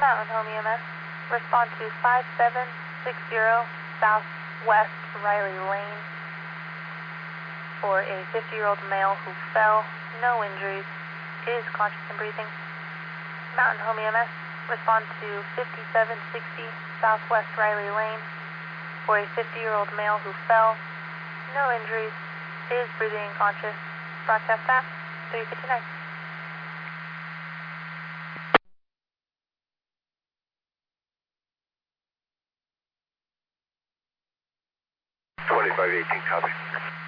Mountain Home EMS, respond to 5760 Southwest Riley Lane for a 50-year-old male who fell, no injuries, is conscious and breathing. Mountain Home EMS, respond to 5760 Southwest Riley Lane for a 50-year-old male who fell, no injuries, is breathing and conscious. Broadcast staff, 359. $2518, copy.